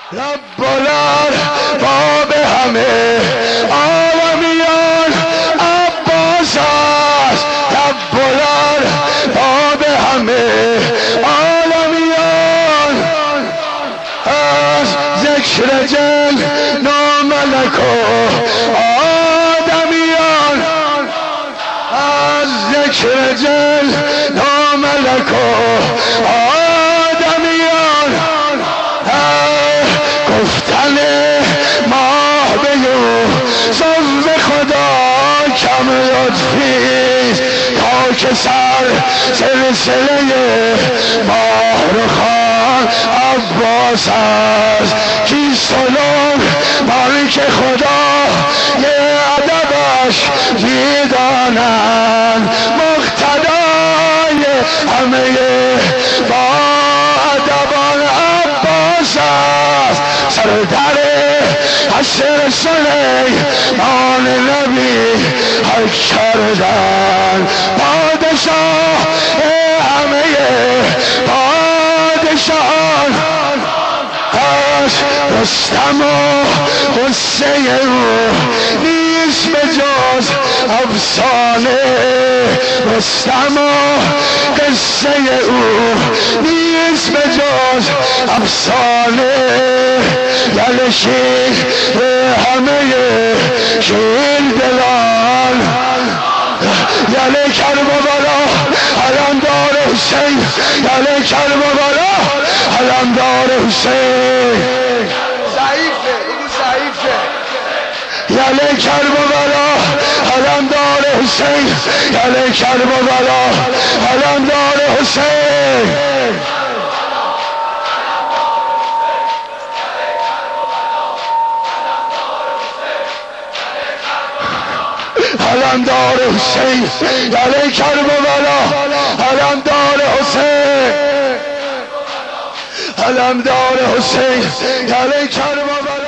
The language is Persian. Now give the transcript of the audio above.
رب الارباب همه عالمیان عباس است. رب الارباب همه عالمیان از ذکر جل ناملک و آدمیان از ذکر جل ناملک و گفتن ما به یوسف خدا کم لطفی تا که سر سلسله ماه خان عباس است. کی سلوک مالک خدا یه ادبش میدانند مقتدای همه با ادبان عباس است. سردر حشر سلیمان نبی حق کردن پادشاه همه پادشاهان است. رستم و قصه او نیست به جز افسانه. رستم و قصه او نیست به جز افسانه. یل شیر همه شیر دلان یل کربلا علمدار حسین. یل کربلا علمدار حسین. ضعیفه بگو ضعیفه. یل کربلا علمدار حسین. یل کربلا علمدار حسین. علمدار حسین. یل کربلا علمدار حسین. علمدار حسین. یل کربلا